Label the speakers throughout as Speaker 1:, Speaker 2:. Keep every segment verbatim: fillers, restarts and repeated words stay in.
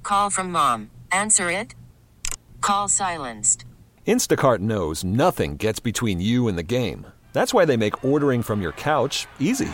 Speaker 1: call from mom. Answer it. Call silenced.
Speaker 2: Instacart knows nothing gets between you and the game. That's why they make ordering from your couch easy.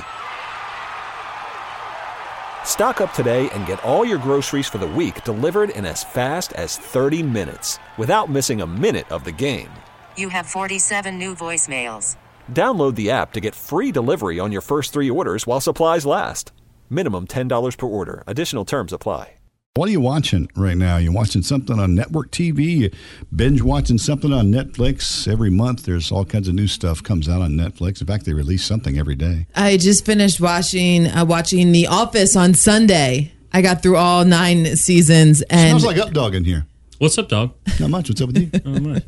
Speaker 2: Stock up today and get all your groceries for the week delivered in as fast as thirty minutes without missing a minute of the game.
Speaker 1: You have forty-seven new voicemails.
Speaker 2: Download the app to get free delivery on your first three orders while supplies last. Minimum ten dollars per order. Additional terms apply.
Speaker 3: What are you watching right now? You watching something on network T V? You binge watching something on Netflix? Every month there's all kinds of new stuff comes out on Netflix. In fact, they release something every day.
Speaker 4: I just finished watching uh, watching The Office on Sunday. I got through all nine seasons. And
Speaker 3: smells like Updog in here.
Speaker 5: What's up, dog?
Speaker 3: Not much. What's up with you?
Speaker 5: Not much.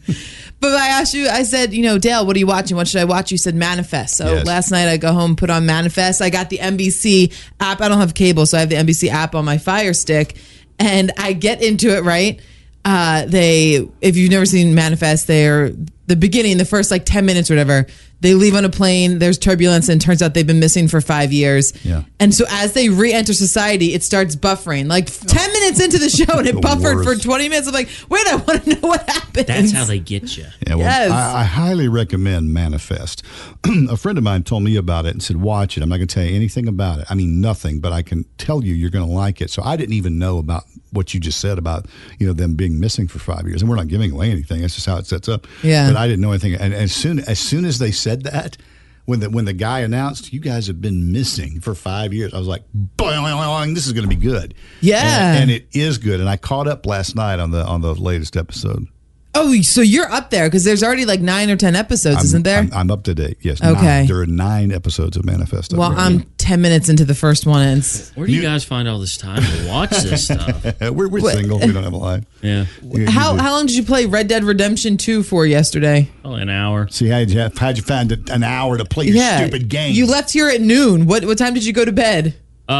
Speaker 4: But I asked you, I said, you know, Dale, what are you watching? What should I watch? You said Manifest. So
Speaker 3: Yes.
Speaker 4: last night I go home, put on Manifest. I got the N B C app. I don't have cable, so I have the N B C app on my Fire Stick. And I get into it, right? Uh, they, if you've never seen Manifest, they're the beginning, the first like ten minutes or whatever. They leave on a plane, there's turbulence, and it turns out they've been missing for five years.
Speaker 3: Yeah.
Speaker 4: And so as they re-enter society, it starts buffering. Like ten minutes into the show, and it
Speaker 3: The
Speaker 4: buffered
Speaker 3: worst.
Speaker 4: for twenty minutes. I'm like, wait, I want to know what happened.
Speaker 5: That's how they get you.
Speaker 3: Yeah, well,
Speaker 4: Yes.
Speaker 3: I, I highly recommend Manifest. A friend of mine told me about it and said, watch it. I'm not going to tell you anything about it. I mean, nothing, but I can tell you you're going to like it. So I didn't even know about what you just said about, you know, them being missing for five years. And we're not giving away anything. That's just how it sets up.
Speaker 4: Yeah.
Speaker 3: But I didn't know anything. And as soon as soon as they said that, when the when the guy announced, you guys have been missing for five years, I was like, boing, this is going to be good.
Speaker 4: Yeah.
Speaker 3: And, and it is good. And I caught up last night on the on the latest episode.
Speaker 4: Oh, so you're up there because there's already like nine or ten episodes,
Speaker 3: I'm,
Speaker 4: isn't there?
Speaker 3: I'm, I'm up to date. Yes.
Speaker 4: Okay.
Speaker 3: Nine, there are nine episodes of Manifest.
Speaker 4: well,
Speaker 3: right
Speaker 4: I'm
Speaker 3: now.
Speaker 4: ten minutes into the first one, and it's,
Speaker 5: Where do you guys find all this time to watch this stuff?
Speaker 3: we're we're
Speaker 4: What-
Speaker 3: single. We don't have a life.
Speaker 5: Yeah,
Speaker 3: You-
Speaker 4: how
Speaker 3: you do-
Speaker 4: how long did you play Red Dead Redemption two for yesterday?
Speaker 5: probably an hour.
Speaker 3: See, how'd you, how'd you find an hour to play your stupid game?
Speaker 4: You left here at noon. What what time did you go to bed?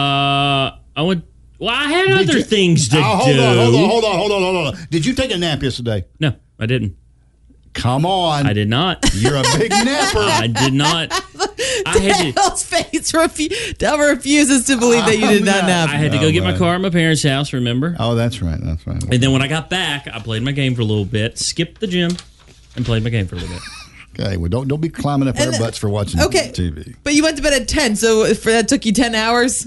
Speaker 5: Uh, I went. Well, I had
Speaker 3: Did
Speaker 5: other
Speaker 3: you-
Speaker 5: things to
Speaker 3: oh, hold
Speaker 5: do.
Speaker 3: on, hold on, hold on, hold on, hold on. Did you take a nap yesterday?
Speaker 5: No, I didn't.
Speaker 3: Come on.
Speaker 5: I did not.
Speaker 3: You're a big napper.
Speaker 5: I did not. I had to.
Speaker 4: Dale's face refu- Del refuses to believe that you did not
Speaker 3: Oh,
Speaker 4: nap.
Speaker 5: I had to go
Speaker 3: Oh,
Speaker 5: get my
Speaker 3: man.
Speaker 5: car at my parents' house. Remember?
Speaker 3: Oh, that's right. That's right.
Speaker 5: And then when I got back, I played my game for a little bit, skipped the gym, and played my game for a little bit.
Speaker 3: Okay, well, don't don't be climbing up our
Speaker 4: And-
Speaker 3: butts for watching
Speaker 4: Okay,
Speaker 3: T V.
Speaker 4: but you went to bed at ten, so for that took you ten hours.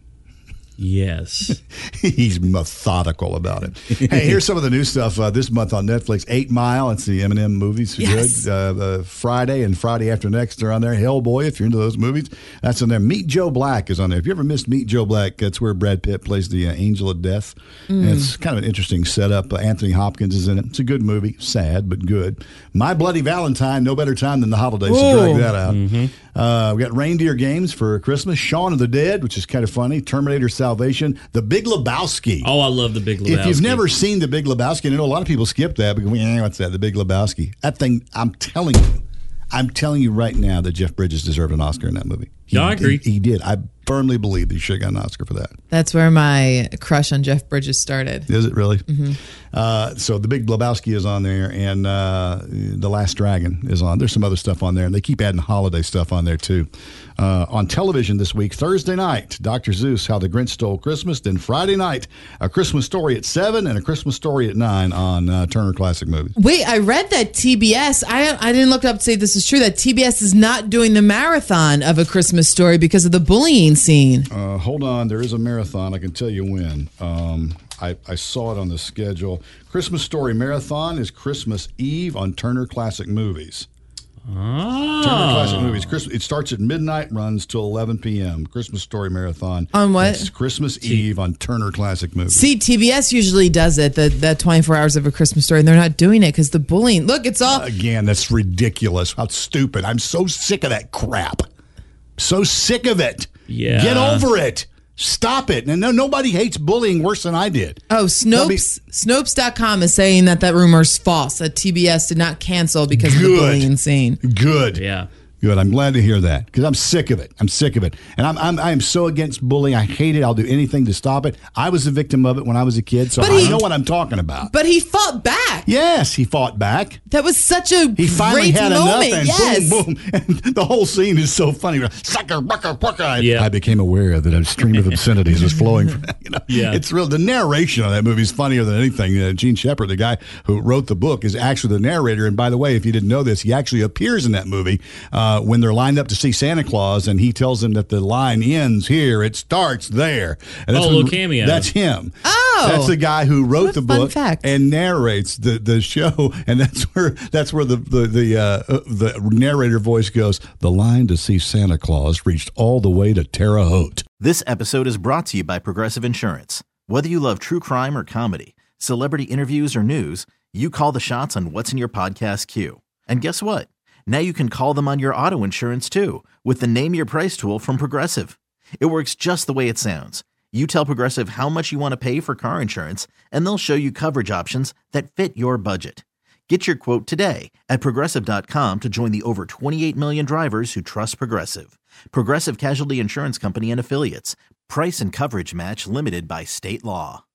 Speaker 5: Yes.
Speaker 3: He's methodical about it. Hey, here's some of the new stuff uh, this month on Netflix. Eight Mile, it's the Eminem movies.
Speaker 4: Yes.
Speaker 3: Good. Uh, uh, Friday and Friday After Next are on there. Hellboy, if you're into those movies, that's on there. Meet Joe Black is on there. If you ever missed Meet Joe Black, that's where Brad Pitt plays the uh, Angel of Death. And it's kind of an interesting setup. Uh, Anthony Hopkins is in it. It's a good movie. Sad, but good. My Bloody Valentine, no better time than the holidays to drag
Speaker 4: Ooh.
Speaker 3: that out. Uh, we got Reindeer Games for Christmas. Shaun of the Dead, which is kind of funny. Terminator Salvation. The Big Lebowski.
Speaker 5: Oh, I love the Big Lebowski.
Speaker 3: If you've never seen The Big Lebowski, and I know a lot of people skip that because, eh, what's that, The Big Lebowski? That thing, I'm telling you, I'm telling you right now that Jeff Bridges deserved an Oscar in that movie. He,
Speaker 5: Yeah, I agree.
Speaker 3: He, he did. I firmly believe that he should have gotten an Oscar for that.
Speaker 4: That's where my crush on Jeff Bridges started.
Speaker 3: Is it really? Mm-hmm. Uh, so The Big Lebowski is on there, and uh, The Last Dragon is on. There's some other stuff on there, and they keep adding holiday stuff on there, too. Uh, on television this week, Thursday night, Doctor Seuss, How the Grinch Stole Christmas. Then Friday night, A Christmas Story at seven and A Christmas Story at nine on uh, Turner Classic Movies.
Speaker 4: Wait, I read that T B S, I I didn't look up to say this is true, that T B S is not doing the marathon of A Christmas Story because of the bullying scene.
Speaker 3: Uh, hold on, there is a marathon. I can tell you when. Um, I, I saw it on the schedule. Christmas Story Marathon is Christmas Eve on Turner Classic Movies.
Speaker 5: Oh.
Speaker 3: Turner Classic Movies. Christmas, it starts at midnight, runs till eleven p.m. Christmas Story Marathon.
Speaker 4: On what?
Speaker 3: It's Christmas Eve on Turner Classic Movies.
Speaker 4: See, T B S usually does it, the, the twenty-four hours of A Christmas Story, and they're not doing it because the bullying. Look, it's all.
Speaker 3: Again, that's ridiculous. How stupid. I'm so sick of that crap. So sick of it.
Speaker 5: Yeah.
Speaker 3: Get over it. Stop it. And no, nobody hates bullying worse than I did.
Speaker 4: Oh, Snopes, Snopes dot com is saying that that rumor is false, that T B S did not cancel because of the
Speaker 3: Good.
Speaker 4: bullying scene.
Speaker 3: Good.
Speaker 5: Yeah.
Speaker 3: Good. I'm glad to hear that because I'm sick of it. I'm sick of it. And I'm, I'm I am so against bullying. I hate it. I'll do anything to stop it. I was a victim of it when I was a kid, so
Speaker 4: But
Speaker 3: I
Speaker 4: he-
Speaker 3: know what I'm talking about.
Speaker 4: But he fought back.
Speaker 3: Yes, he fought back.
Speaker 4: That was such a
Speaker 3: He finally
Speaker 4: great
Speaker 3: had
Speaker 4: moment.
Speaker 3: enough, and
Speaker 4: yes.
Speaker 3: boom, boom. And the whole scene is so funny. Sucker, bucker, bucker. I,
Speaker 5: Yeah.
Speaker 3: I became aware that a stream of obscenities was flowing from you know,
Speaker 5: Yeah.
Speaker 3: It's real. The narration of that movie is funnier than anything. Uh, Gene Shepard, the guy who wrote the book, is actually the narrator. And by the way, if you didn't know this, he actually appears in that movie uh, when they're lined up to see Santa Claus, and he tells them that the line ends here, it starts there. And that's
Speaker 5: Oh, a
Speaker 3: when-
Speaker 5: little cameo.
Speaker 3: That's him.
Speaker 4: Oh.
Speaker 3: That's the guy who wrote
Speaker 4: What a
Speaker 3: the
Speaker 4: fun
Speaker 3: book
Speaker 4: fact.
Speaker 3: and narrates the, the show, and that's where that's where the the the, uh, the narrator voice goes. The line to see Santa Claus reached all the way to Terre Haute.
Speaker 6: This episode is brought to you by Progressive Insurance. Whether you love true crime or comedy, celebrity interviews or news, you call the shots on what's in your podcast queue. And guess what? Now you can call them on your auto insurance too with the Name Your Price tool from Progressive. It works just the way it sounds. You tell Progressive how much you want to pay for car insurance, and they'll show you coverage options that fit your budget. Get your quote today at Progressive dot com to join the over twenty-eight million drivers who trust Progressive. Progressive Casualty Insurance Company and Affiliates. Price and coverage match limited by state law.